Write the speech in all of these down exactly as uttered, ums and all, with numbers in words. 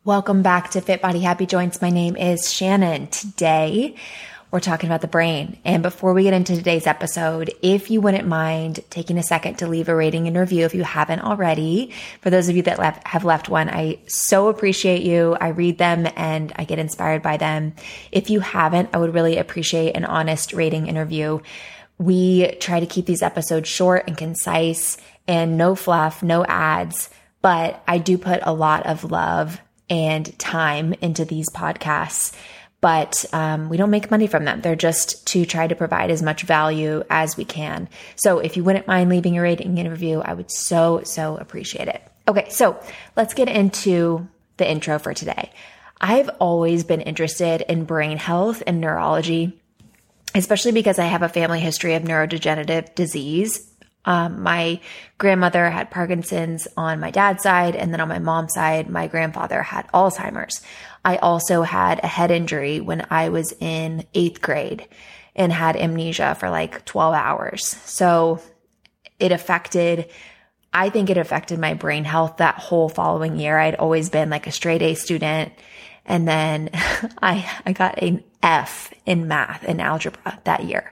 Welcome back to Fit Body Happy Joints. My name is Shannon. Today, we're talking about the brain. And before we get into today's episode, if you wouldn't mind taking a second to leave a rating and review if you haven't already. For those of you that left, have left one, I so appreciate you. I read them and I get inspired by them. If you haven't, I would really appreciate an honest rating and review. We try to keep these episodes short and concise and no fluff, no ads, but I do put a lot of love and time into these podcasts, but um, we don't make money from them. They're just to try to provide as much value as we can. So if you wouldn't mind leaving a rating and review, I would so, so appreciate it. Okay, so let's get into the intro for today. I've always been interested in brain health and neurology, especially because I have a family history of neurodegenerative disease. Um, my grandmother had Parkinson's on my dad's side, and then on my mom's side, my grandfather had Alzheimer's. I also had a head injury when I was in eighth grade and had amnesia for like twelve hours. So it affected, I think it affected my brain health that whole following year. I'd always been like a straight A student. And then I, I got an F in math and algebra that year,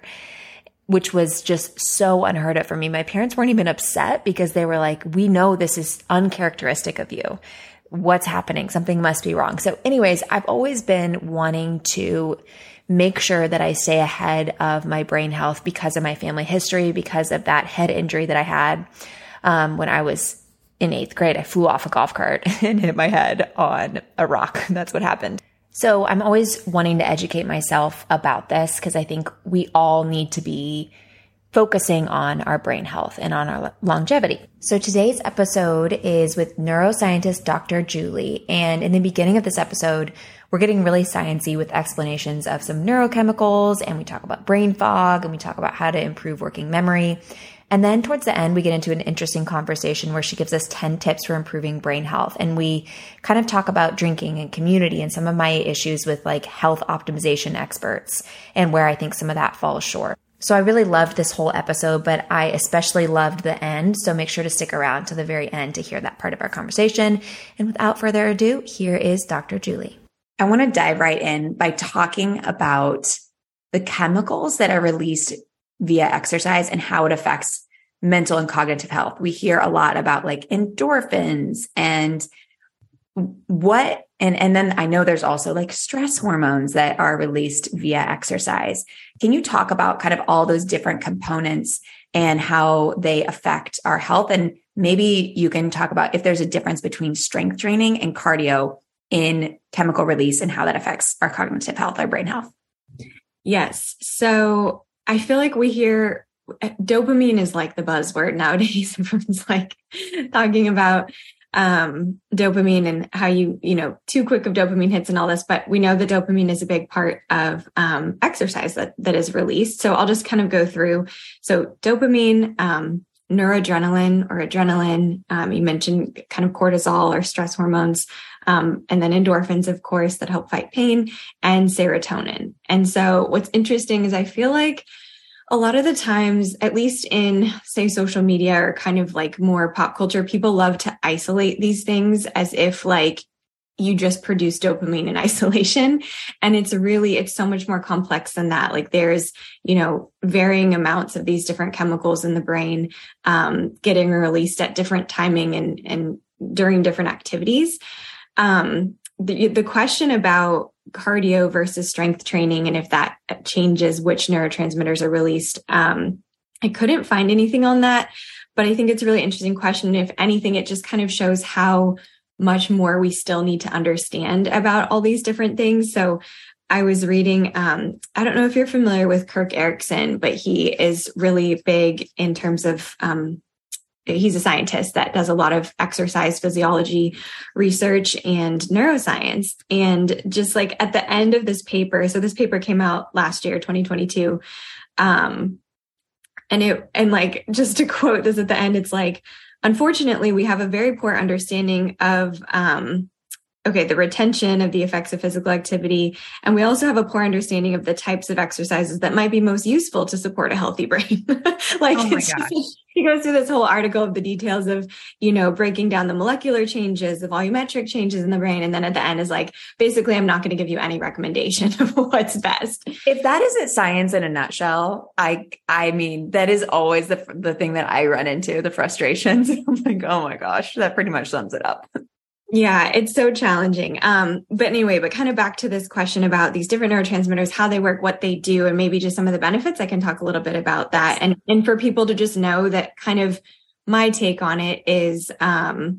which was just so unheard of for me. My parents weren't even upset because they were like, we know this is uncharacteristic of you. What's happening? Something must be wrong. So anyways, I've always been wanting to make sure that I stay ahead of my brain health because of my family history, because of that head injury that I had um, when I was in eighth grade. I flew off a golf cart and hit my head on a rock. That's what happened. So I'm always wanting to educate myself about this because I think we all need to be focusing on our brain health and on our longevity. So today's episode is with neuroscientist Doctor Julie. And in the beginning of this episode, we're getting really sciencey with explanations of some neurochemicals, and we talk about brain fog, and we talk about how to improve working memory. And then towards the end, we get into an interesting conversation where she gives us ten tips for improving brain health. And we kind of talk about drinking and community and some of my issues with like health optimization experts and where I think some of that falls short. So I really loved this whole episode, but I especially loved the end. So make sure to stick around to the very end to hear that part of our conversation. And without further ado, here is Doctor Julie. I want to dive right in by talking about the chemicals that are released via exercise and how it affects mental and cognitive health. We hear a lot about like endorphins and what, and, and then I know there's also like stress hormones that are released via exercise. Can you talk about kind of all those different components and how they affect our health? And maybe you can talk about if there's a difference between strength training and cardio in chemical release and how that affects our cognitive health, our brain health. Yes. So I feel like we hear dopamine is like the buzzword nowadays. Everyone's like talking about um, dopamine and how you, you know, too quick of dopamine hits and all this, but we know that dopamine is a big part of um, exercise that, that is released. So I'll just kind of go through. So dopamine, um, noradrenaline or adrenaline, um, you mentioned kind of cortisol or stress hormones, um, and then endorphins, of course, that help fight pain, and serotonin. And so what's interesting is I feel like a lot of the times, at least in, say, social media or kind of like more pop culture, people love to isolate these things as if like you just produce dopamine in isolation. And it's really, it's so much more complex than that. Like there's, you know, varying amounts of these different chemicals in the brain um, getting released at different timing and, and during different activities. Um, the, the question about cardio versus strength training and if that changes which neurotransmitters are released, um, I couldn't find anything on that, but I think it's a really interesting question. If anything, it just kind of shows how much more we still need to understand about all these different things. So I was reading, um, I don't know if you're familiar with Kirk Erickson, but he is really big in terms of, um, he's a scientist that does a lot of exercise physiology research and neuroscience. And just like at the end of this paper, so this paper came out last year, twenty twenty-two. Um, and it, and like, just to quote this at the end, it's like, unfortunately, we have a very poor understanding of, um, okay, the retention of the effects of physical activity. And we also have a poor understanding of the types of exercises that might be most useful to support a healthy brain. Like, oh my it's gosh. just, he goes through this whole article of the details of, you know, breaking down the molecular changes, the volumetric changes in the brain. And then at the end is like, basically, I'm not going to give you any recommendation of what's best. If that isn't science in a nutshell, I, I mean, that is always the, the thing that I run into, the frustrations. I'm like, oh my gosh, that pretty much sums it up. Yeah, it's so challenging. Um, but anyway, but kind of back to this question about these different neurotransmitters, how they work, what they do, and maybe just some of the benefits. I can talk a little bit about that. And, and for people to just know that kind of my take on it is, um,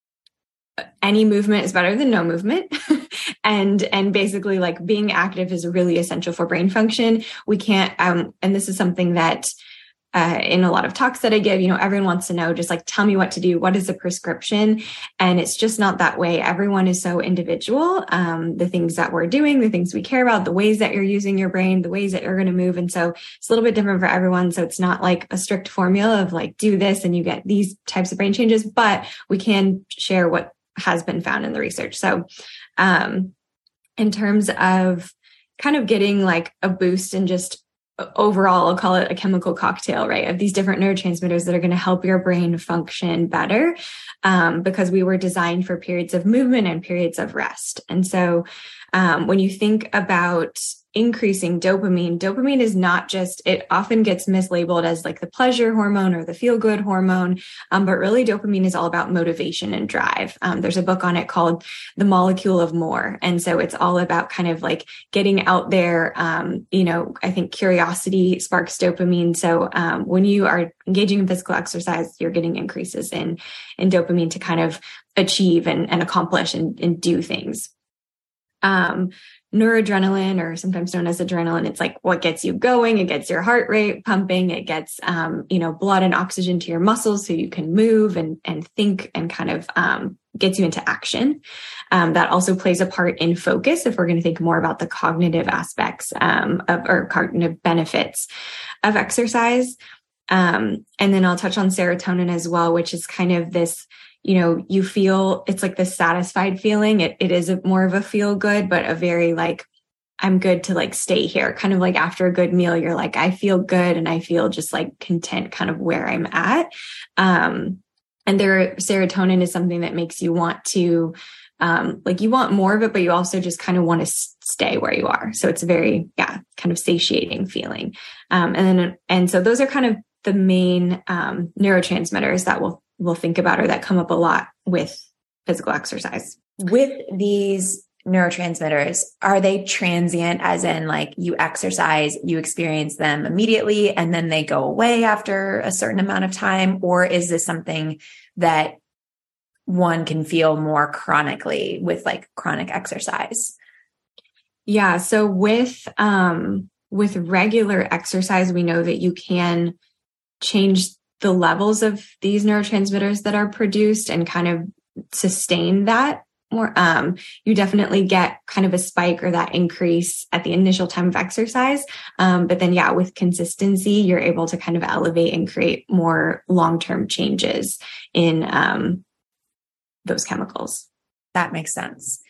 any movement is better than no movement. and, and basically like being active is really essential for brain function. We can't, um, and this is something that Uh, in a lot of talks that I give, you know, everyone wants to know, just like, tell me what to do. What is the prescription? And it's just not that way. Everyone is so individual. Um, the things that we're doing, the things we care about, the ways that you're using your brain, the ways that you're going to move. And so it's a little bit different for everyone. So it's not like a strict formula of like, do this and you get these types of brain changes, but we can share what has been found in the research. So, um, in terms of kind of getting like a boost and just overall, I'll call it a chemical cocktail, right, of these different neurotransmitters that are going to help your brain function better, um, because we were designed for periods of movement and periods of rest. And so um, when you think about increasing dopamine, dopamine is not just, it often gets mislabeled as like the pleasure hormone or the feel-good hormone, um, but really dopamine is all about motivation and drive. Um, there's a book on it called The Molecule of More. And so it's all about kind of like getting out there. Um, you know, I think curiosity sparks dopamine. So um, when you are engaging in physical exercise, you're getting increases in, in dopamine to kind of achieve and, and accomplish and, and do things. Um, Noradrenaline, or sometimes known as adrenaline, it's like what gets you going. It gets your heart rate pumping. It gets, um, you know, blood and oxygen to your muscles so you can move and, and think and kind of, um, gets you into action. Um, that also plays a part in focus if we're going to think more about the cognitive aspects, um, of, or cognitive benefits of exercise. Um, and then I'll touch on serotonin as well, which is kind of this, you know, you feel it's like the satisfied feeling. It it is a, more of a feel good, but a very like, I'm good to like stay here. Kind of like after a good meal, you're like, I feel good and I feel just like content kind of where I'm at. Um, and there, serotonin is something that makes you want to, um, like you want more of it, but you also just kind of want to s- stay where you are. So it's a very, yeah, kind of satiating feeling. Um, and then, and so those are kind of the main, um, neurotransmitters that will we'll think about or that come up a lot with physical exercise. With these neurotransmitters, are they transient, as in like you exercise, you experience them immediately and then they go away after a certain amount of time? Or is this something that one can feel more chronically with like chronic exercise? Yeah. So with, um, with regular exercise, we know that you can change the levels of these neurotransmitters that are produced and kind of sustain that more. Um, you definitely get kind of a spike or that increase at the initial time of exercise. Um, but then, yeah, with consistency, you're able to kind of elevate and create more long-term changes in um, those chemicals. That makes sense.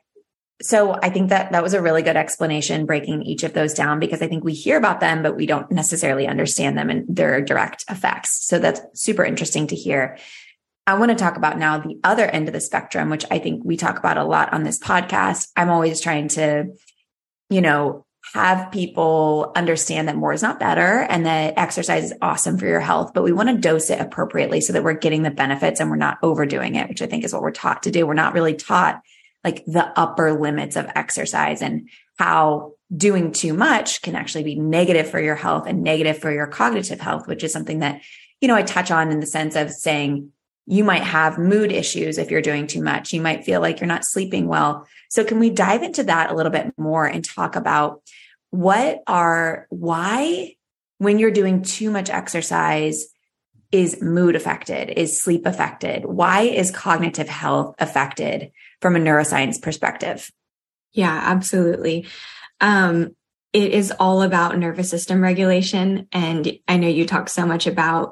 So I think that that was a really good explanation, breaking each of those down, because I think we hear about them, but we don't necessarily understand them and their direct effects. So that's super interesting to hear. I want to talk about now the other end of the spectrum, which I think we talk about a lot on this podcast. I'm always trying to, you know, have people understand that more is not better and that exercise is awesome for your health, but we want to dose it appropriately so that we're getting the benefits and we're not overdoing it, which I think is what we're taught to do. We're not really taught like the upper limits of exercise and how doing too much can actually be negative for your health and negative for your cognitive health, which is something that, you know, I touch on in the sense of saying you might have mood issues if you're doing too much. You might feel like you're not sleeping well. So can we dive into that a little bit more and talk about what are, why when you're doing too much exercise is mood affected, is sleep affected? Why is cognitive health affected from a neuroscience perspective? Yeah, absolutely. Um, it is all about nervous system regulation. And I know you talk so much about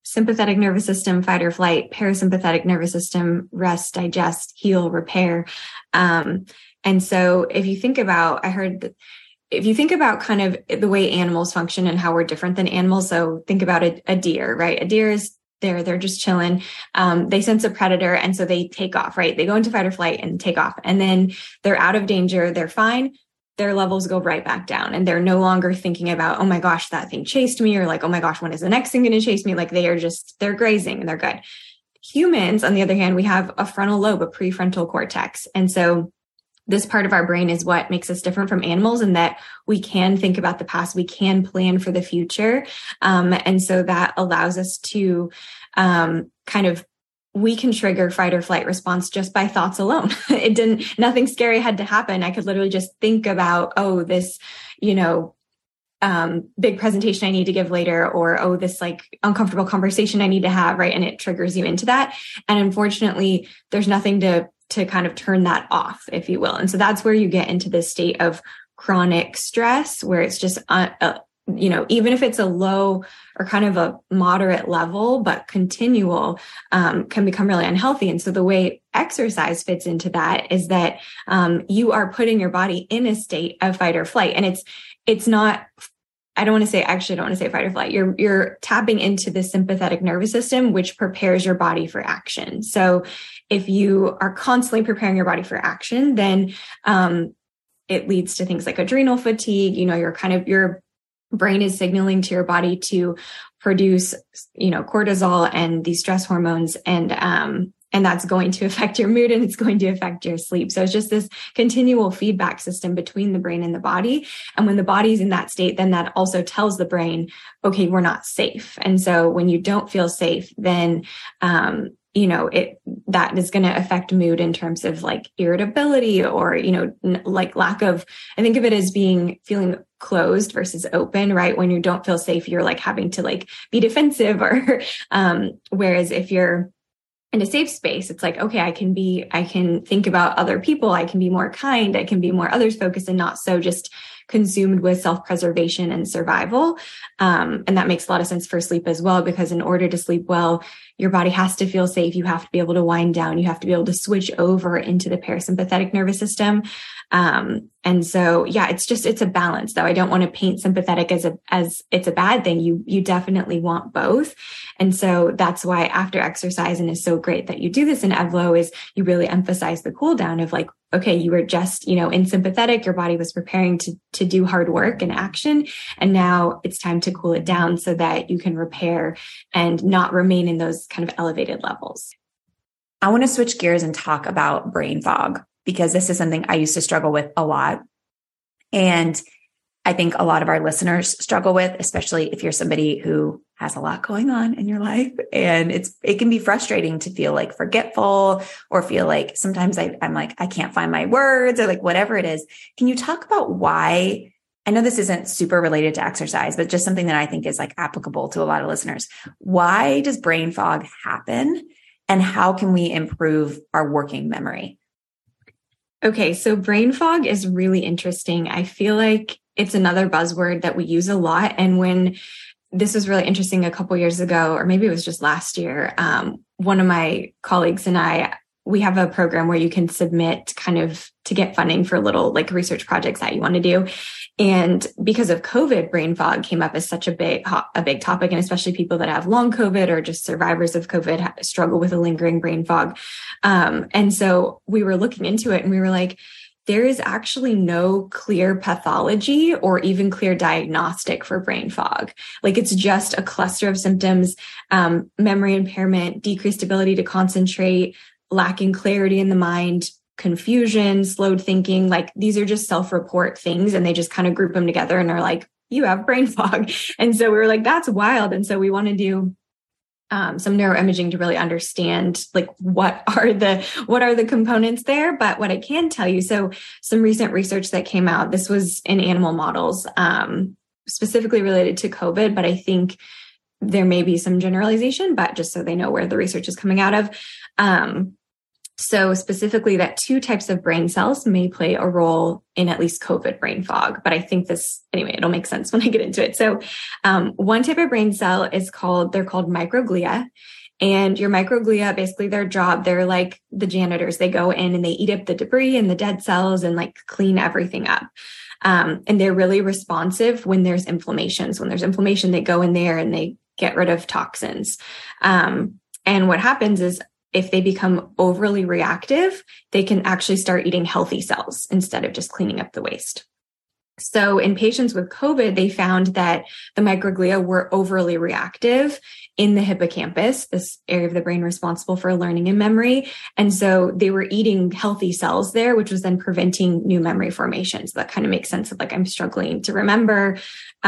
sympathetic nervous system, fight or flight, parasympathetic nervous system, rest, digest, heal, repair. Um, and so if you think about, I heard that if you think about kind of the way animals function and how we're different than animals, so think about a, a deer, right? A deer is there, they're just chilling. Um, they sense a predator. And so they take off, right? They go into fight or flight and take off. And then they're out of danger. They're fine. Their levels go right back down. And they're no longer thinking about, oh my gosh, that thing chased me. Or like, oh my gosh, when is the next thing going to chase me? Like they are just, they're grazing and they're good. Humans, on the other hand, we have a frontal lobe, a prefrontal cortex. And so this part of our brain is what makes us different from animals, in that we can think about the past, we can plan for the future. Um, and so that allows us to um, kind of, we can trigger fight or flight response just by thoughts alone. It didn't, nothing scary had to happen. I could literally just think about, oh, this, you know, um, big presentation I need to give later, or, oh, this like uncomfortable conversation I need to have, right? And it triggers you into that. And unfortunately, there's nothing to to kind of turn that off, if you will. And so that's where you get into this state of chronic stress, where it's just, uh, uh, you know, even if it's a low or kind of a moderate level, but continual, um, can become really unhealthy. And so the way exercise fits into that is that um, you are putting your body in a state of fight or flight. And it's, it's not, I don't want to say, actually, I don't want to say fight or flight. You're, you're tapping into the sympathetic nervous system, which prepares your body for action. So if you are constantly preparing your body for action, then um, it leads to things like adrenal fatigue. You know, you're kind of, your brain is signaling to your body to produce, you know, cortisol and these stress hormones. And, um, and that's going to affect your mood and it's going to affect your sleep. So it's just this continual feedback system between the brain and the body. And when the body's in that state, then that also tells the brain, okay, we're not safe. And so when you don't feel safe, then, um, you know, it, that is going to affect mood in terms of like irritability or, you know, n- like lack of, I think of it as being, feeling closed versus open, right? When you don't feel safe, you're like having to like be defensive or, um, whereas if you're in a safe space, it's like, okay, I can be, I can think about other people. I can be more kind. I can be more others focused and not so just consumed with self-preservation and survival. Um, and that makes a lot of sense for sleep as well, because in order to sleep well, your body has to feel safe. You have to be able to wind down. You have to be able to switch over into the parasympathetic nervous system. Um, and so, yeah, it's just, it's a balance though. I don't want to paint sympathetic as a, as it's a bad thing. You, you definitely want both. And so that's why after exercise, and it's so great that you do this in Evlo, is you really emphasize the cool down of like, okay, you were just, you know, in sympathetic, your body was preparing to, to do hard work and action. And now it's time to cool it down so that you can repair and not remain in those kind of elevated levels. I want to switch gears and talk about brain fog, because this is something I used to struggle with a lot. And I think a lot of our listeners struggle with, especially if you're somebody who has a lot going on in your life. And it's, it can be frustrating to feel like forgetful or feel like sometimes I, I'm like, I can't find my words or like whatever it is. Can you talk about why? I know this isn't super related to exercise, but just something that I think is like applicable to a lot of listeners. Why does brain fog happen? And how can we improve our working memory? Okay, so brain fog is really interesting. I feel like it's another buzzword that we use a lot. And when this was really interesting a couple years ago, or maybe it was just last year, um, one of my colleagues and I, we have a program where you can submit kind of to get funding for little like research projects that you want to do. And because of COVID, brain fog came up as such a big, a big topic. And especially people that have long COVID or just survivors of COVID struggle with a lingering brain fog. Um, and so we were looking into it and we were like, there is actually no clear pathology or even clear diagnostic for brain fog. Like it's just a cluster of symptoms, um, memory impairment, decreased ability to concentrate, lacking clarity in the mind, confusion, slowed thinking. Like these are just self-report things, and they just kind of group them together and are like, you have brain fog. And so we were like, that's wild. And so we want to do um, some neuroimaging to really understand like what are the, what are the components there. But what I can tell you, so some recent research that came out, this was in animal models, um, specifically related to COVID, but I think there may be some generalization, but just so they know where the research is coming out of. Um, So specifically that two types of brain cells may play a role in at least COVID brain fog. But I think this, anyway, it'll make sense when I get into it. So um, one type of brain cell is called, they're called microglia. And your microglia, basically their job, they're like the janitors. They go in and they eat up the debris and the dead cells and like clean everything up. Um, and they're really responsive when there's inflammation. So when there's inflammation, they go in there and they get rid of toxins. Um, and what happens is if they become overly reactive, they can actually start eating healthy cells instead of just cleaning up the waste. So in patients with COVID, they found that the microglia were overly reactive in the hippocampus, this area of the brain responsible for learning and memory. And so they were eating healthy cells there, which was then preventing new memory formation. So that kind of makes sense of like, I'm struggling to remember.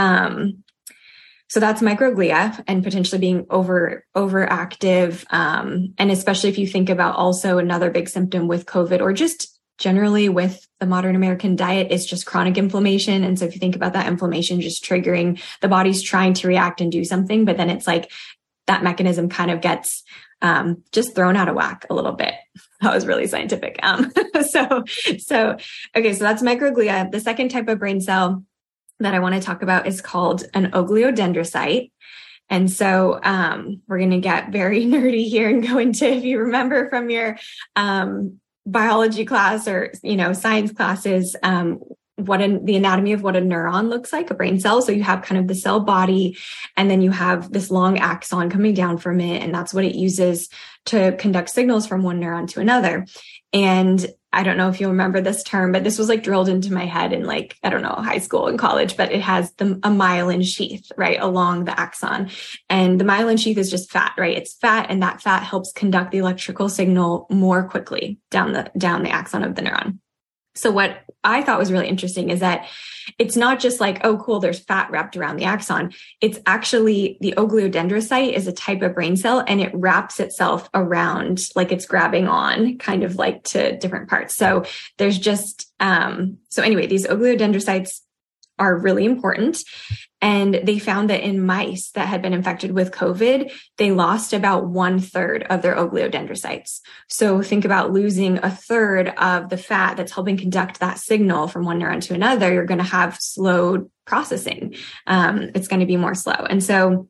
Um, so that's microglia and potentially being over, overactive. Um, and especially if you think about also another big symptom with COVID or just generally with the modern American diet is just chronic inflammation. And so if you think about that inflammation just triggering, the body's trying to react and do something, but then it's like that mechanism kind of gets um, just thrown out of whack a little bit. That was really scientific. Um, so, so, okay, so that's microglia. The second type of brain cell that I want to talk about is called an oligodendrocyte. And so um, we're going to get very nerdy here and go into, if you remember from your um, biology class or, you know, science classes, um, what an, the anatomy of what a neuron looks like, a brain cell. So you have kind of the cell body, and then you have this long axon coming down from it. And that's what it uses to conduct signals from one neuron to another. And I don't know if you remember this term, but this was like drilled into my head in like, I don't know, high school and college, but it has the, a myelin sheath, right, along the axon. And the myelin sheath is just fat, right? It's fat, and that fat helps conduct the electrical signal more quickly down the, down the axon of the neuron. So what I thought was really interesting is that it's not just like, oh, cool, there's fat wrapped around the axon. It's actually the oligodendrocyte is a type of brain cell, and it wraps itself around like it's grabbing on kind of like to different parts. So there's just, um, so anyway, these oligodendrocytes are really important. And they found that in mice that had been infected with COVID, they lost about one third of their oligodendrocytes. So think about losing a third of the fat that's helping conduct that signal from one neuron to another. You're going to have slowed processing. Um, it's going to be more slow. And so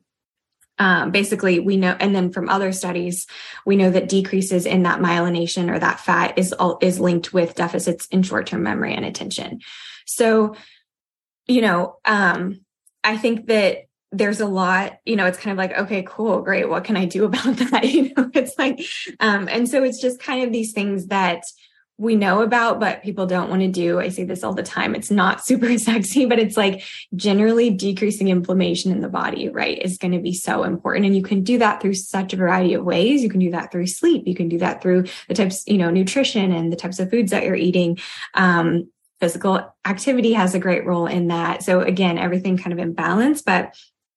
um, basically we know, and then from other studies, we know that decreases in that myelination or that fat is, is linked with deficits in short-term memory and attention. So, you know, um, I think that there's a lot, you know, it's kind of like, okay, cool, great. What can I do about that? You know, it's like, um, and so it's just kind of these things that we know about, but people don't want to do. I say this all the time. It's not super sexy, but it's like generally decreasing inflammation in the body, right, is going to be so important. And you can do that through such a variety of ways. You can do that through sleep. You can do that through the types, you know, nutrition and the types of foods that you're eating. Um, Physical activity has a great role in that. So again, everything kind of in balance, but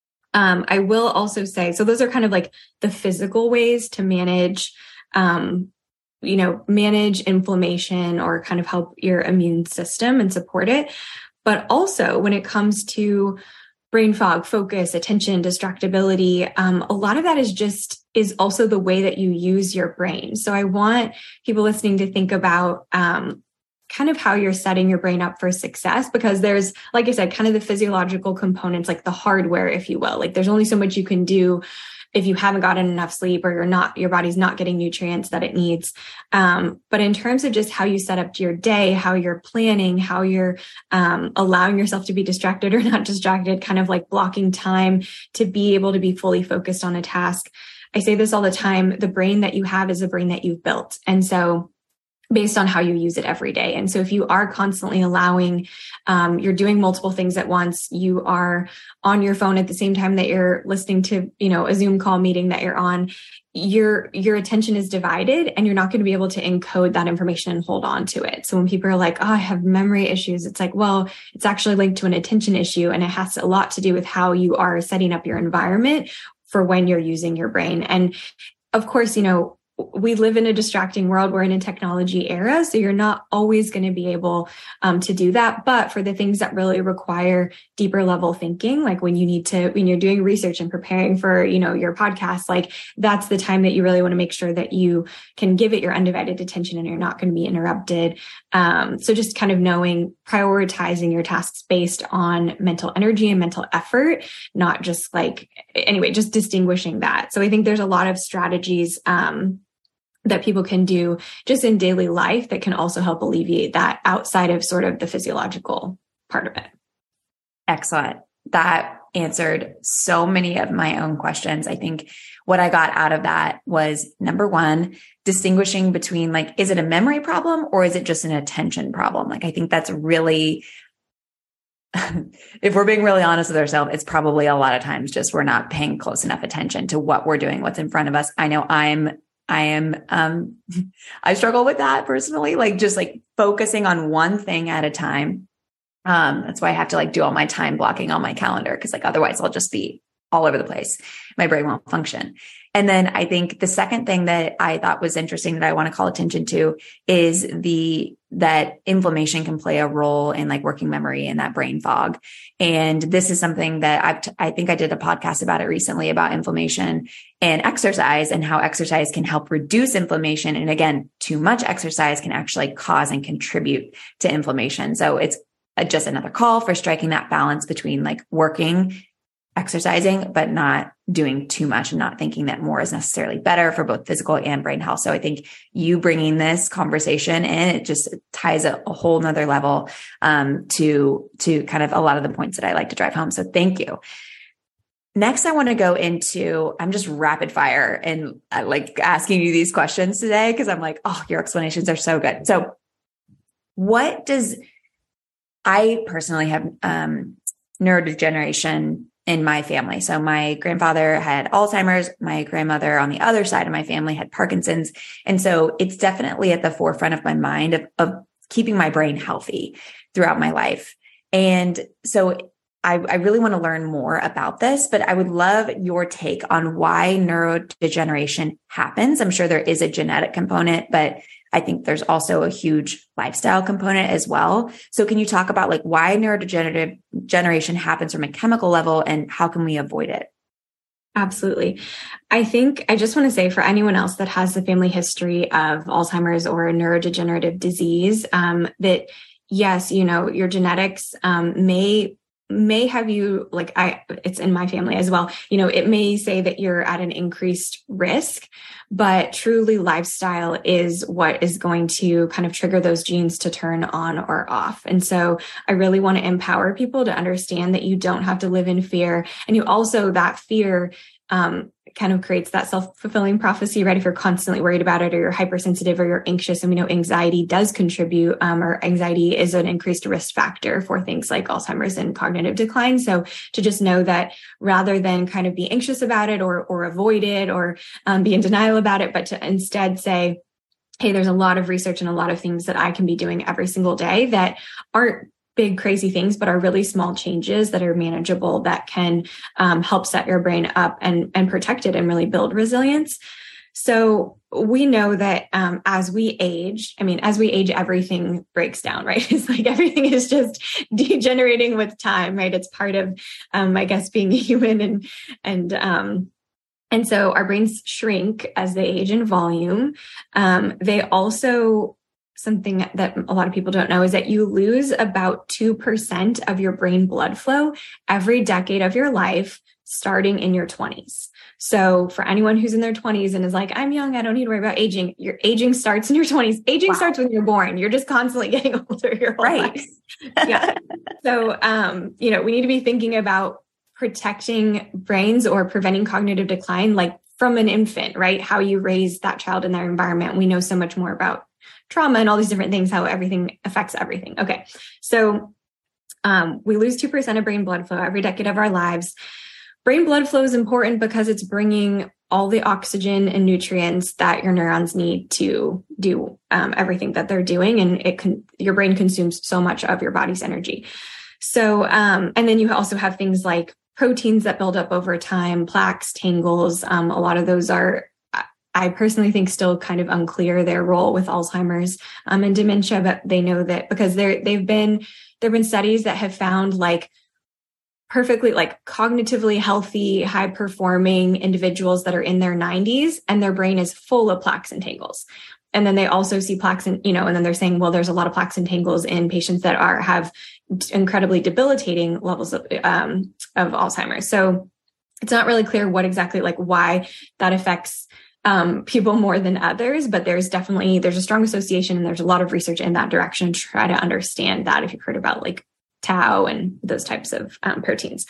um, I will also say, so those are kind of like the physical ways to manage, um, you know, manage inflammation or kind of help your immune system and support it. But also when it comes to brain fog, focus, attention, distractibility, um, a lot of that is just, is also the way that you use your brain. So I want people listening to think about, um, kind of how you're setting your brain up for success, because there's, like I said, kind of the physiological components, like the hardware, if you will. Like there's only so much you can do if you haven't gotten enough sleep or you're not, your body's not getting nutrients that it needs. Um, but in terms of just how you set up your day, how you're planning, how you're um, allowing yourself to be distracted or not distracted, kind of like blocking time to be able to be fully focused on a task. I say this all the time, the brain that you have is a brain that you've built. And so based on how you use it every day. And so if you are constantly allowing, um, you're doing multiple things at once, you are on your phone at the same time that you're listening to, you know, a Zoom call meeting that you're on, your, your attention is divided and you're not going to be able to encode that information and hold on to it. So when people are like, oh, I have memory issues, it's like, well, it's actually linked to an attention issue. And it has a lot to do with how you are setting up your environment for when you're using your brain. And of course, you know, we live in a distracting world. We're in a technology era. So you're not always going to be able um, to do that. But for the things that really require deeper level thinking, like when you need to, when you're doing research and preparing for, you know, your podcast, like that's the time that you really want to make sure that you can give it your undivided attention and you're not going to be interrupted. Um, so just kind of knowing, prioritizing your tasks based on mental energy and mental effort, not just like, anyway, just distinguishing that. So I think there's a lot of strategies, um, that people can do just in daily life that can also help alleviate that outside of sort of the physiological part of it. Excellent. That answered so many of my own questions. I think what I got out of that was, number one, distinguishing between like, is it a memory problem or is it just an attention problem? Like, I think that's really, if we're being really honest with ourselves, it's probably a lot of times just we're not paying close enough attention to what we're doing, what's in front of us. I know I'm I am, um, I struggle with that personally, like just like focusing on one thing at a time. Um, that's why I have to like do all my time blocking on my calendar. Cause like, otherwise I'll just be all over the place. My brain won't function. And then I think the second thing that I thought was interesting that I want to call attention to is the, that inflammation can play a role in like working memory and that brain fog. And this is something that I've, t- I think I did a podcast about it recently about inflammation and exercise and how exercise can help reduce inflammation. And again, too much exercise can actually cause and contribute to inflammation. So it's just another call for striking that balance between like working, exercising, but not doing too much and not thinking that more is necessarily better for both physical and brain health. So I think you bringing this conversation in, it just ties a, a whole nother level um, to, to kind of a lot of the points that I like to drive home. So thank you. Next, I want to go into, I'm just rapid fire and uh, like asking you these questions today because I'm like, oh, your explanations are so good. So what does, I personally have um, neurodegeneration in my family. So my grandfather had Alzheimer's. My grandmother on the other side of my family had Parkinson's. And so it's definitely at the forefront of my mind of, of keeping my brain healthy throughout my life. And so I, I really want to learn more about this, but I would love your take on why neurodegeneration happens. I'm sure there is a genetic component, but I think there's also a huge lifestyle component as well. So can you talk about like why neurodegenerative generation happens from a chemical level and how can we avoid it? Absolutely. I think I just want to say for anyone else that has the family history of Alzheimer's or neurodegenerative disease, um, that yes, you know, your genetics um, may may have you like I it's in my family as well. You know, it may say that you're at an increased risk, but truly lifestyle is what is going to kind of trigger those genes to turn on or off. And so I really want to empower people to understand that you don't have to live in fear. And you also, that fear um, kind of creates that self-fulfilling prophecy, right? If you're constantly worried about it or you're hypersensitive or you're anxious, and we know anxiety does contribute, um, or anxiety is an increased risk factor for things like Alzheimer's and cognitive decline. So to just know that rather than kind of be anxious about it or, or avoid it or um, be in denial about it, but to instead say, hey, there's a lot of research and a lot of things that I can be doing every single day that aren't big, crazy things, but are really small changes that are manageable that can um, help set your brain up and, and protect it and really build resilience. So we know that um, as we age, I mean, as we age, everything breaks down, right? It's like everything is just degenerating with time, right? It's part of, um, I guess, being a human and, and, um, and so our brains shrink as they age in volume. Um, they also Something that a lot of people don't know is that you lose about two percent of your brain blood flow every decade of your life, starting in your twenties. So for anyone who's in their twenties and is like, I'm young, I don't need to worry about aging. Your aging starts in your twenties. Aging wow. starts when you're born. You're just constantly getting older your whole right. life. Yeah. So, um, you know, we need to be thinking about protecting brains or preventing cognitive decline, like from an infant, right? How you raise that child in their environment. We know so much more about trauma and all these different things, how everything affects everything. Okay. So um, we lose two percent of brain blood flow every decade of our lives. Brain blood flow is important because it's bringing all the oxygen and nutrients that your neurons need to do um, everything that they're doing. And it can, your brain consumes so much of your body's energy. So, um, and then you also have things like proteins that build up over time, plaques, tangles. Um, a lot of those are I personally think still kind of unclear their role with Alzheimer's um, and dementia, but they know that because there they've been there've been studies that have found like perfectly like cognitively healthy, high performing individuals that are in their nineties and their brain is full of plaques and tangles. And then they also see plaques and, you know, and then they're saying, well, there's a lot of plaques and tangles in patients that are have incredibly debilitating levels of, um, of Alzheimer's. So it's not really clear what exactly like why that affects Um, people more than others, but there's definitely, there's a strong association and there's a lot of research in that direction to try to understand that if you've heard about like tau and those types of um, proteins.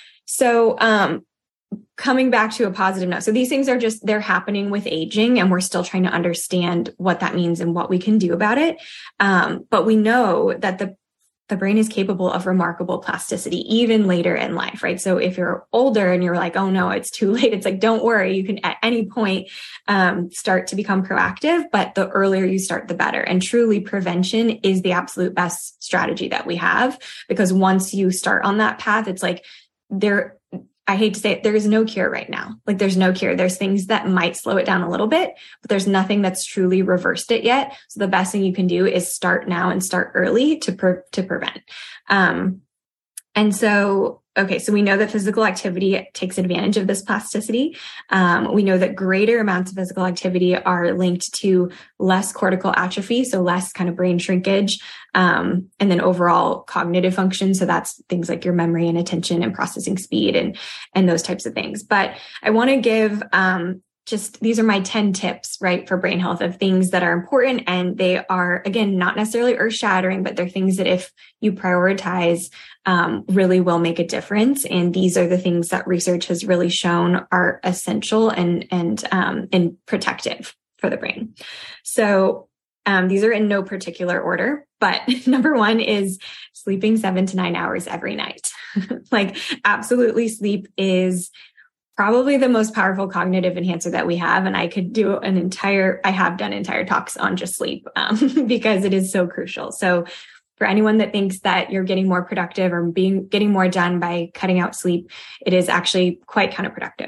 So um, coming back to a positive note. So these things are just, they're happening with aging and we're still trying to understand what that means and what we can do about it. Um, but we know that the The brain is capable of remarkable plasticity, even later in life, right? So if you're older and you're like, oh no, it's too late. It's like, don't worry. You can at any point um, start to become proactive, but the earlier you start, the better. And truly prevention is the absolute best strategy that we have, because once you start on that path, it's like there, I hate to say it, there is no cure right now. Like there's no cure. There's things that might slow it down a little bit, but there's nothing that's truly reversed it yet. So the best thing you can do is start now and start early to, pre- to prevent. Um, and so, okay, so we know that physical activity takes advantage of this plasticity. Um, we know that greater amounts of physical activity are linked to less cortical atrophy, so less kind of brain shrinkage, um, and then overall cognitive function. So that's things like your memory and attention and processing speed and and those types of things. But I want to give um, just these are my ten tips, right, for brain health of things that are important. And they are, again, not necessarily earth shattering, but they're things that if you prioritize, um, really will make a difference. And these are the things that research has really shown are essential and, and, um, and protective for the brain. So, um, these are in no particular order, but number one is sleeping seven to nine hours every night. Like absolutely sleep is probably the most powerful cognitive enhancer that we have. And I could do an entire, I have done entire talks on just sleep um, because it is so crucial. So for anyone that thinks that you're getting more productive or being, getting more done by cutting out sleep, it is actually quite counterproductive.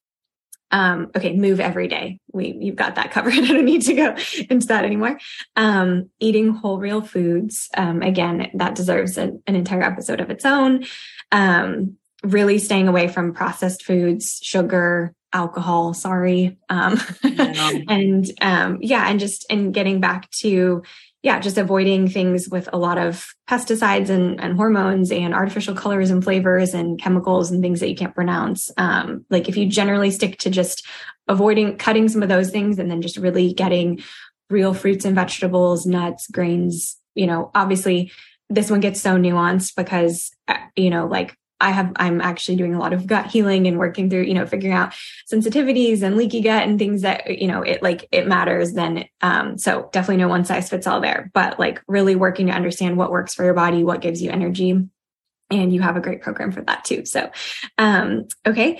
Um, okay. Move every day. We, you've got that covered. I don't need to go into that anymore. Um, eating whole real foods. Um, again, that deserves an, an entire episode of its own. Um, really staying away from processed foods, sugar, alcohol, sorry. Um, yeah. and, um, yeah, and just, and getting back to, yeah, just avoiding things with a lot of pesticides and, and hormones and artificial colors and flavors and chemicals and things that you can't pronounce. Um, like if you generally stick to just avoiding, cutting some of those things and then just really getting real fruits and vegetables, nuts, grains, you know, obviously this one gets so nuanced because, you know, like, I have, I'm actually doing a lot of gut healing and working through, you know, figuring out sensitivities and leaky gut and things that, you know, it like, it matters then. Um, so definitely no one size fits all there, but like really working to understand what works for your body, what gives you energy. And you have a great program for that too. So, um, okay.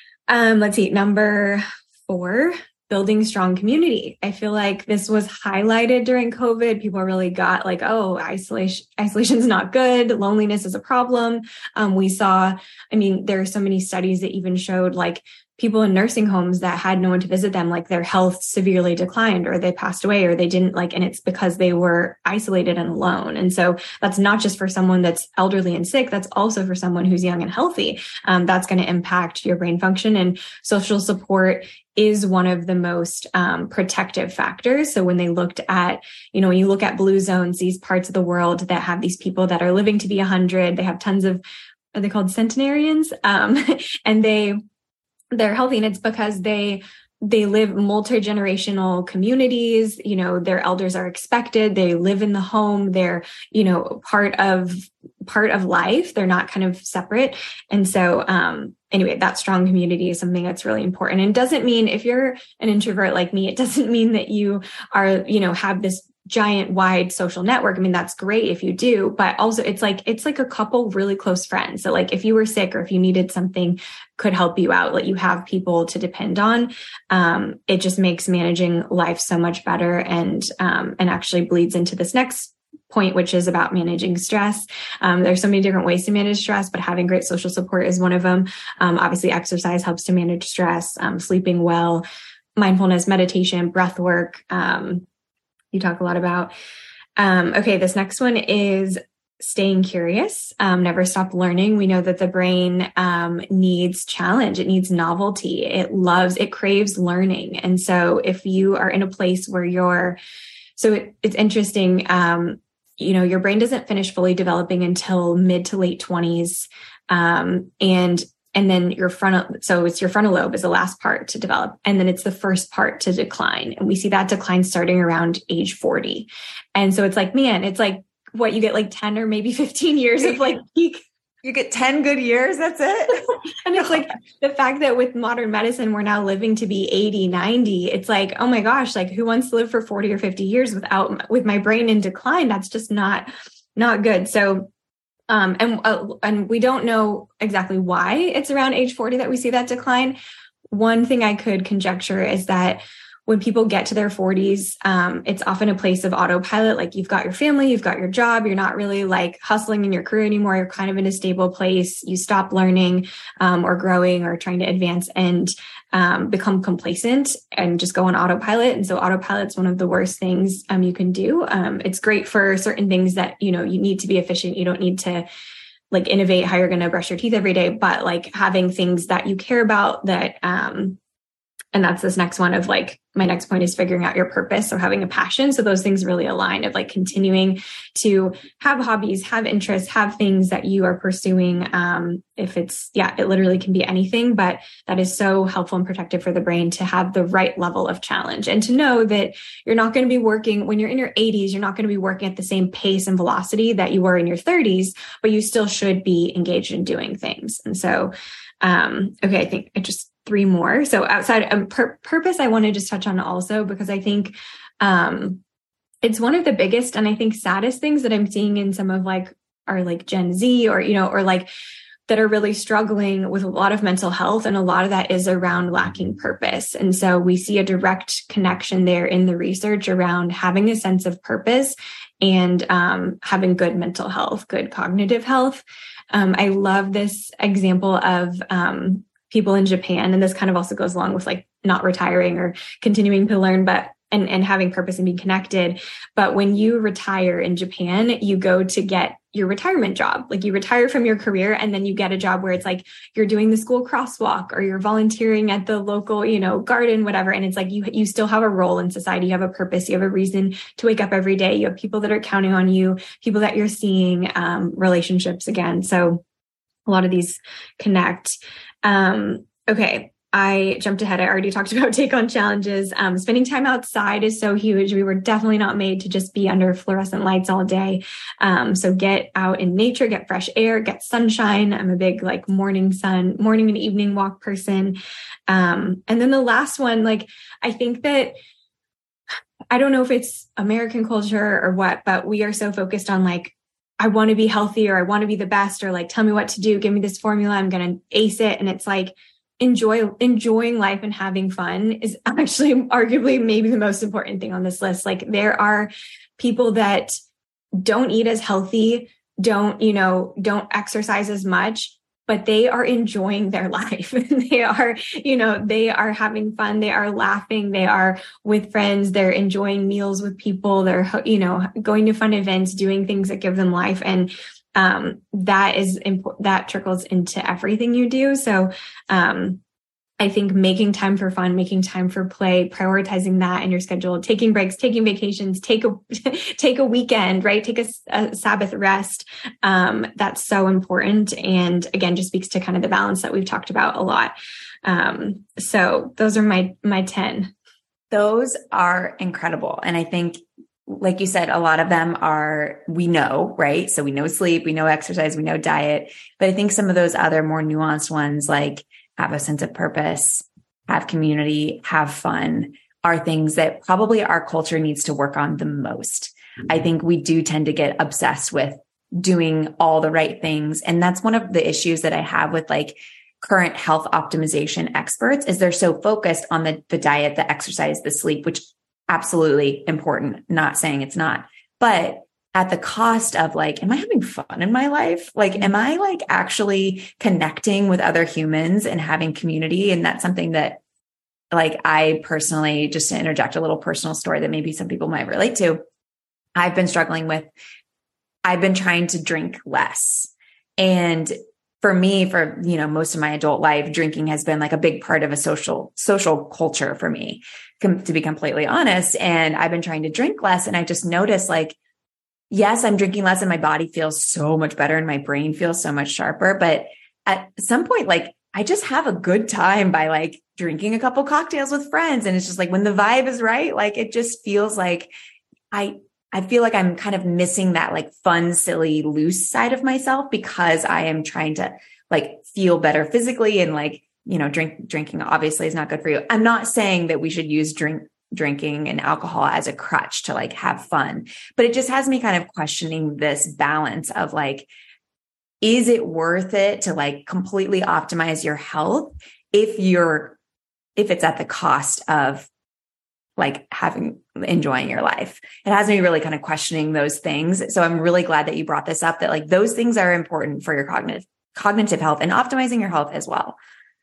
Um, let's see. Number four, building strong community. I feel like this was highlighted during COVID. People really got like, oh, isolation, isolation is not good. Loneliness is a problem. Um, we saw, I mean, there are so many studies that even showed like people in nursing homes that had no one to visit them, like their health severely declined or they passed away or they didn't like, and it's because they were isolated and alone. And so that's not just for someone that's elderly and sick. That's also for someone who's young and healthy. Um, that's going to impact your brain function, and social support is one of the most um, protective factors. So when they looked at, you know, when you look at blue zones, these parts of the world that have these people that are living to be a hundred, they have tons of, are they called centenarians? Um, and they, they're healthy, and it's because they they live multi-generational communities. You know, their elders are expected. They live in the home. They're, you know, part of part of life. They're not kind of separate. And so, um, anyway, that strong community is something that's really important. And doesn't mean if you're an introvert like me, it doesn't mean that you are, you know, have this giant wide social network. I mean, that's great if you do, but also it's like, it's like a couple really close friends. So like if you were sick or if you needed something could help you out, like you have people to depend on. Um, it just makes managing life so much better, and, um, and actually bleeds into this next point, which is about managing stress. Um, there's so many different ways to manage stress, but having great social support is one of them. Um, obviously exercise helps to manage stress, um, sleeping well, mindfulness, meditation, breath work. Um, you talk a lot about. Um, okay, this next one is staying curious, um, never stop learning. We know that the brain um, needs challenge. It needs novelty. It loves, it craves learning. And so if you are in a place where you're, so it, it's interesting, um, you know, your brain doesn't finish fully developing until mid to late twenties. Um, and And then your frontal, so it's your frontal lobe is the last part to develop. And then it's the first part to decline. And we see that decline starting around age forty. And so it's like, man, it's like what you get like ten or maybe fifteen years of like peak. You get ten good years. That's it. And it's like the fact that with modern medicine, we're now living to be eighty, ninety. It's like, oh my gosh, like who wants to live for forty or fifty years without, with my brain in decline? That's just not, not good. So Um, and, uh, and we don't know exactly why it's around age forty that we see that decline. One thing I could conjecture is that when people get to their forties, um, it's often a place of autopilot. Like you've got your family, you've got your job, you're not really like hustling in your career anymore. You're kind of in a stable place. You stop learning, um, or growing or trying to advance and, um, become complacent and just go on autopilot. And so autopilot's one of the worst things, um, you can do. Um, it's great for certain things that, you know, you need to be efficient. You don't need to like innovate how you're going to brush your teeth every day, but like having things that you care about that, um, and that's this next one of like, my next point is figuring out your purpose. So having a passion. So those things really align of like continuing to have hobbies, have interests, have things that you are pursuing. Um, if it's, yeah, it literally can be anything, but that is so helpful and protective for the brain to have the right level of challenge and to know that you're not going to be working when you're in your eighties, you're not going to be working at the same pace and velocity that you were in your thirties, but you still should be engaged in doing things. And so, um, okay, I think it just, three more. So outside um, pur- purpose, I want to just touch on also because I think um, it's one of the biggest and I think saddest things that I'm seeing in some of like our like Gen Z or, you know, or like that are really struggling with a lot of mental health. And a lot of that is around lacking purpose. And so we see a direct connection there in the research around having a sense of purpose and um, having good mental health, good cognitive health. Um, I love this example of um, people in Japan. And this kind of also goes along with like not retiring or continuing to learn, but and, and having purpose and being connected. But when you retire in Japan, you go to get your retirement job. Like you retire from your career and then you get a job where it's like you're doing the school crosswalk or you're volunteering at the local, you know, garden, whatever. And it's like you you still have a role in society. You have a purpose. You have a reason to wake up every day. You have people that are counting on you, people that you're seeing, um, relationships again. So a lot of these connect. Um, okay. I jumped ahead. I already talked about take on challenges. Um, spending time outside is so huge. We were definitely not made to just be under fluorescent lights all day. Um, so get out in nature, get fresh air, get sunshine. I'm a big like morning sun, morning and evening walk person. Um, and then the last one, like, I think that I don't know if it's American culture or what, but we are so focused on like, I want to be healthy or I want to be the best or like, tell me what to do. Give me this formula. I'm going to ace it. And it's like, enjoy enjoying life and having fun is actually arguably maybe the most important thing on this list. Like there are people that don't eat as healthy, don't, you know, don't exercise as much, but they are enjoying their life. They are, you know, they are having fun. They are laughing. They are with friends. They're enjoying meals with people. They're, you know, going to fun events, doing things that give them life. And Um, that is important. That trickles into everything you do. So, um, I think making time for fun, making time for play, prioritizing that in your schedule, taking breaks, taking vacations, take a, take a weekend, right? Take a, a Sabbath rest. Um, that's so important. And again, just speaks to kind of the balance that we've talked about a lot. Um, so those are my, my ten. Those are incredible. And I think, like you said, a lot of them are, we know, right? So we know sleep, we know exercise, we know diet, but I think some of those other more nuanced ones, like have a sense of purpose, have community, have fun, are things that probably our culture needs to work on the most. I think we do tend to get obsessed with doing all the right things. And that's one of the issues that I have with like current health optimization experts is they're so focused on the, the diet, the exercise, the sleep, which absolutely important, not saying it's not, but at the cost of like, am I having fun in my life? Like, am I like actually connecting with other humans and having community? And that's something that like I personally, just to interject a little personal story that maybe some people might relate to, I've been struggling with, I've been trying to drink less. And for me, for, you know, most of my adult life, drinking has been like a big part of a social, social culture for me, com- to be completely honest. And I've been trying to drink less. And I just noticed like, yes, I'm drinking less and my body feels so much better and my brain feels so much sharper. But at some point, like I just have a good time by like drinking a couple cocktails with friends. And it's just like when the vibe is right, like it just feels like I, I feel like I'm kind of missing that like fun, silly, loose side of myself because I am trying to like feel better physically and like, you know, drink, drinking obviously is not good for you. I'm not saying that we should use drink, drinking and alcohol as a crutch to like have fun, but it just has me kind of questioning this balance of like, is it worth it to like completely optimize your health if you're, if it's at the cost of like having, enjoying your life? It has me really kind of questioning those things. So I'm really glad that you brought this up, that like those things are important for your cognitive, cognitive health and optimizing your health as well.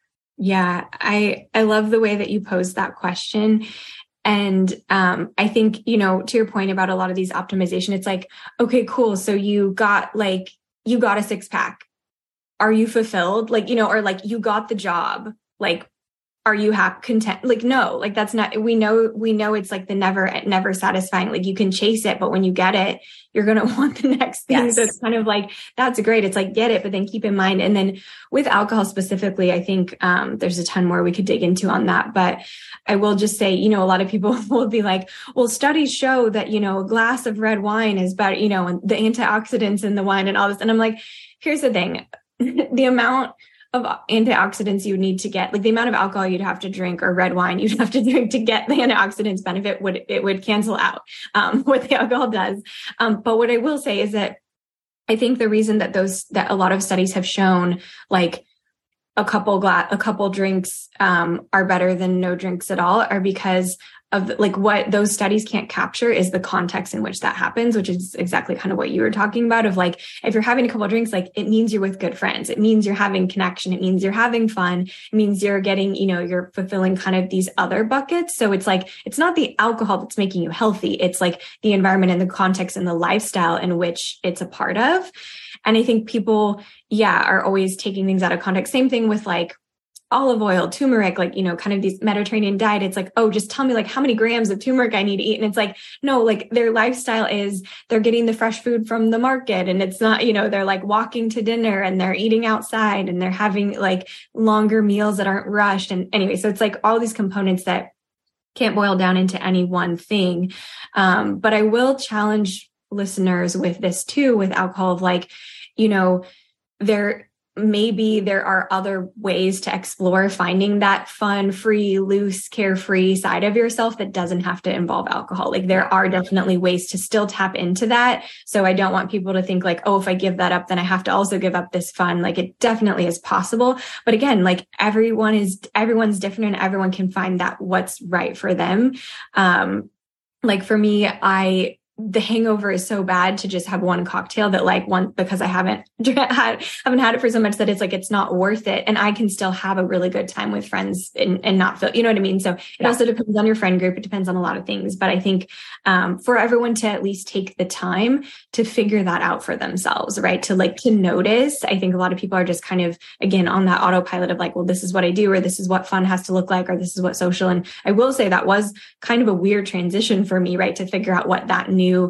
Yeah. I, I love the way that you posed that question. And, um, I think, you know, to your point about a lot of these optimization, it's like, okay, cool. So you got like, you got a six pack. Are you fulfilled? Like, you know, or like you got the job, like, are you happy, content? Like, no, like that's not, we know, we know it's like the never, never satisfying. Like you can chase it, but when you get it, you're going to want the next thing. Yes. So it's kind of like, that's great. It's like, get it, but then keep in mind. And then with alcohol specifically, I think, um, there's a ton more we could dig into on that, but I will just say, you know, a lot of people will be like, well, studies show that, you know, a glass of red wine is better, you know, and the antioxidants in the wine and all this. And I'm like, here's the thing, the amount of antioxidants you need to get, like the amount of alcohol you'd have to drink or red wine you'd have to drink to get the antioxidants benefit would, it would cancel out um, what the alcohol does. Um, but what I will say is that I think the reason that those, that a lot of studies have shown like a couple glass, a couple drinks um, are better than no drinks at all are because of like what those studies can't capture is the context in which that happens, which is exactly kind of what you were talking about of like, if you're having a couple of drinks, like it means you're with good friends. It means you're having connection. It means you're having fun. It means you're getting, you know, you're fulfilling kind of these other buckets. So it's like, it's not the alcohol that's making you healthy. It's like the environment and the context and the lifestyle in which it's a part of. And I think people, yeah, are always taking things out of context. Same thing with like olive oil, turmeric, like, you know, kind of these Mediterranean diet. It's like, oh, just tell me like how many grams of turmeric I need to eat. And it's like, no, like their lifestyle is they're getting the fresh food from the market. And it's not, you know, they're like walking to dinner and they're eating outside and they're having like longer meals that aren't rushed. And anyway, so it's like all these components that can't boil down into any one thing. Um, but I will challenge listeners with this too, with alcohol of like, you know, there maybe there are other ways to explore finding that fun, free, loose, carefree side of yourself that doesn't have to involve alcohol. Like there are definitely ways to still tap into that. So I don't want people to think like, oh, if I give that up, then I have to also give up this fun. Like it definitely is possible. But again, like everyone is, everyone's different and everyone can find that what's right for them. Um, like for me, I, the hangover is so bad to just have one cocktail that like one, because I haven't had, haven't had it for so much that it's like, it's not worth it. And I can still have a really good time with friends and, and not feel, you know what I mean? So it yeah. also depends on your friend group. It depends on a lot of things, but I think, um, for everyone to at least take the time to figure that out for themselves, right? To like, to notice, I think a lot of people are just kind of, again, on that autopilot of like, well, this is what I do, or this is what fun has to look like, or this is what social. And I will say that was kind of a weird transition for me, right? To figure out what that new New,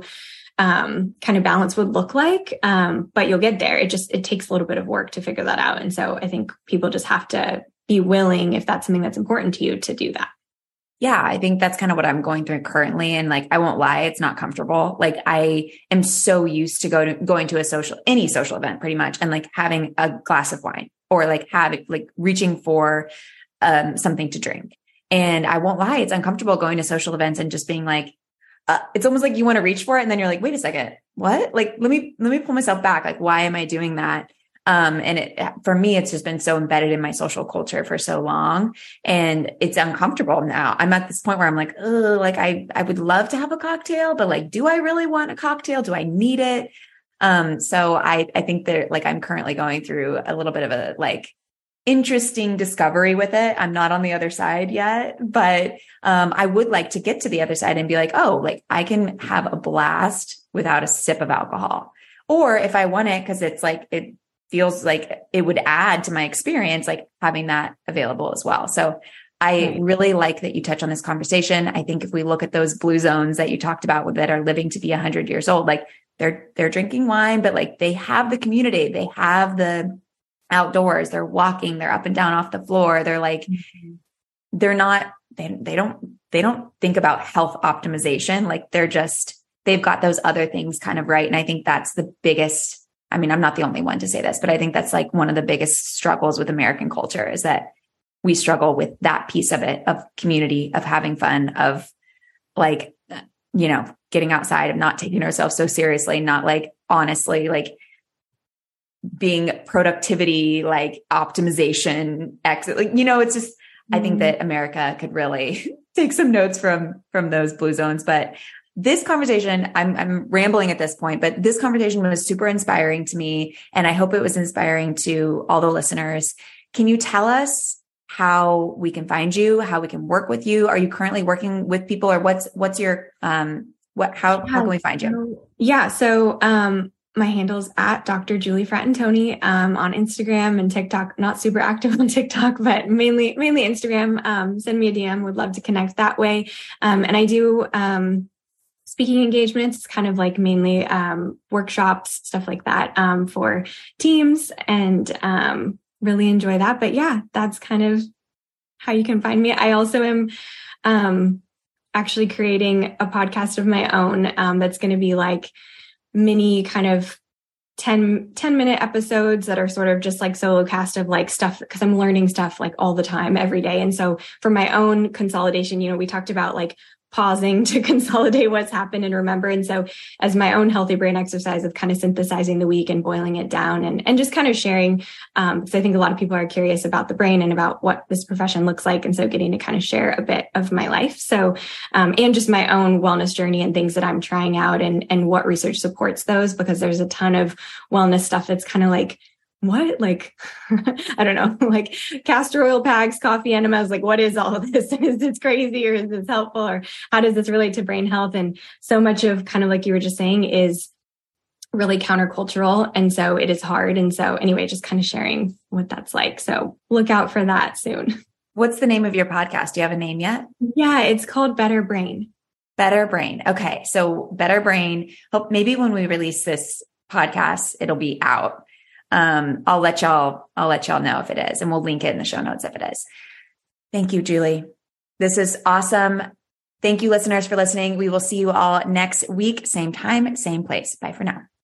um, kind of balance would look like. Um, but you'll get there. It just, it takes a little bit of work to figure that out. And so I think people just have to be willing, if that's something that's important to you, to do that. Yeah, I think that's kind of what I'm going through currently. And like, I won't lie, it's not comfortable. Like I am so used to go to going to a social, any social event pretty much. And like having a glass of wine or like having, like reaching for, um, something to drink. And I won't lie, it's uncomfortable going to social events and just being like, Uh, it's almost like you want to reach for it. And then you're like, wait a second, what? Like, let me, let me pull myself back. Like, why am I doing that? Um, and it, for me, it's just been so embedded in my social culture for so long and it's uncomfortable now. I'm at this point where I'm like, oh, like I, I would love to have a cocktail, but like, do I really want a cocktail? Do I need it? Um, so I, I think that like, I'm currently going through a little bit of a, like, interesting discovery with it. I'm not on the other side yet, but um, I would like to get to the other side and be like, oh, like I can have a blast without a sip of alcohol. Or if I want it, because it's like, it feels like it would add to my experience, like having that available as well. So I really like that you touch on this conversation. I think if we look at those blue zones that you talked about that are living to be a hundred years old, like they're, they're drinking wine, but like they have the community, they have the outdoors, they're walking, they're up and down off the floor. They're like, mm-hmm. they're not, they, they don't, they don't think about health optimization. Like they're just, they've got those other things kind of right. And I think that's the biggest, I mean, I'm not the only one to say this, but I think that's like one of the biggest struggles with American culture is that we struggle with that piece of it, of community, of having fun, of like, you know, getting outside, of not taking ourselves so seriously, not like honestly, like being productivity, like optimization, exit, like, you know, it's just, mm-hmm. I think that America could really take some notes from, from those blue zones. But this conversation, I'm, I'm rambling at this point, but this conversation was super inspiring to me. And I hope it was inspiring to all the listeners. Can you tell us how we can find you, how we can work with you? Are you currently working with people, or what's, what's your, um, what, how, yeah, how can we find you? Yeah. So, um, my handle's at Doctor Julie Fratantoni, um, on Instagram and TikTok, not super active on TikTok, but mainly, mainly Instagram. Um, send me a D M. Would love to connect that way. Um, and I do, um, speaking engagements, kind of like mainly, um, workshops, stuff like that, um, for teams, and, um, really enjoy that. But yeah, that's kind of how you can find me. I also am um, actually creating a podcast of my own um, that's going to be like mini kind of ten, ten minute episodes that are sort of just like solo cast of like stuff, because I'm learning stuff like all the time, every day. And so for my own consolidation, you know, we talked about like pausing to consolidate what's happened and remember. And so as my own healthy brain exercise of kind of synthesizing the week and boiling it down and, and just kind of sharing, um, because I think a lot of people are curious about the brain and about what this profession looks like. And so getting to kind of share a bit of my life. So, um, and just my own wellness journey and things that I'm trying out and, and what research supports those, because there's a ton of wellness stuff that's kind of like, what, like, I don't know, like castor oil packs, coffee enemas, like what is all of this? Is this crazy, or is this helpful, or how does this relate to brain health? And so much of kind of like you were just saying is really countercultural. And so it is hard. And so anyway, just kind of sharing what that's like. So look out for that soon. What's the name of your podcast? Do you have a name yet? Yeah, it's called Better Brain. Better Brain. Okay. So Better Brain, hope maybe when we release this podcast, it'll be out. Um, I'll let y'all, I'll let y'all know if it is, and we'll link it in the show notes if it is. Thank you, Julie. This is awesome. Thank you, listeners, for listening. We will see you all next week. Same time, same place. Bye for now.